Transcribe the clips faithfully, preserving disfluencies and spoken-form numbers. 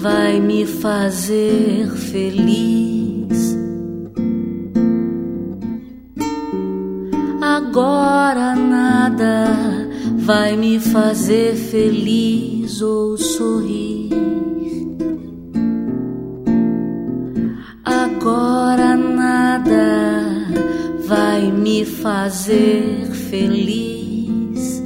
vai me fazer feliz. Agora nada vai me fazer feliz ou sorrir. Agora nada vai me fazer feliz.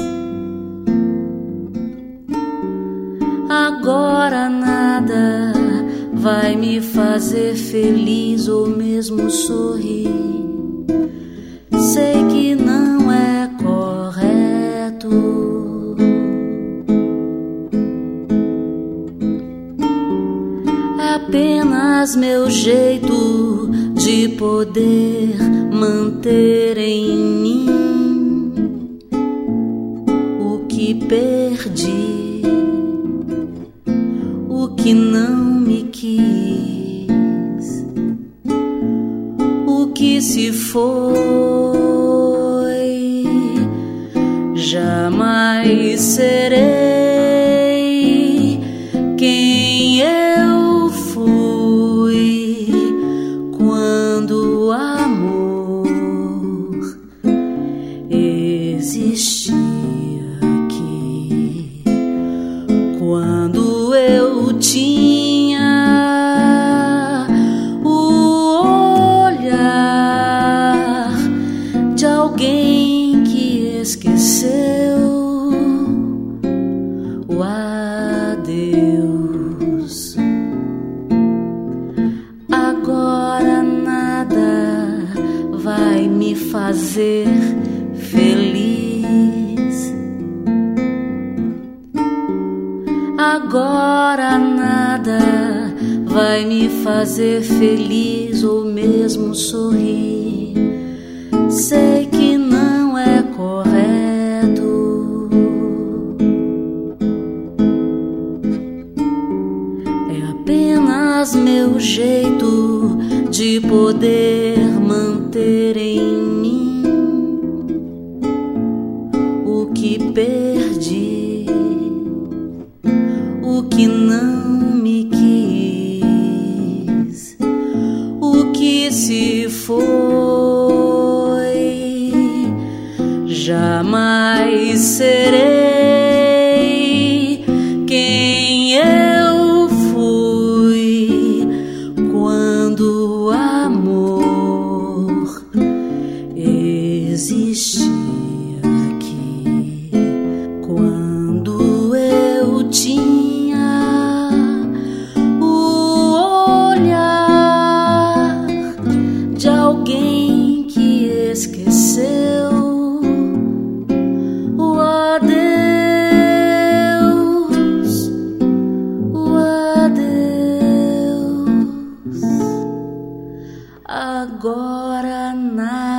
Agora nada vai me fazer feliz ou mesmo sorrir. Sei que não é correto. É apenas meu jeito de poder manter em mim o que perdi, o que não me quis, o que se foi. Jamais serei quem eu fui quando o amor existia aqui, quando eu tinha o olhar de alguém que esqueceu o adeus. Agora nada vai me fazer feliz. Agora nada vai me fazer feliz ou mesmo sorrir. Sei que não é correto. É apenas meu jeito de poder manter em mim o que perdi, o que não me quis, o que se foi. Jamais serei quem eu fui quando o amor existia aqui, quando eu tinha o olhar de alguém que esqueceu o adeus, o adeus. Agora nada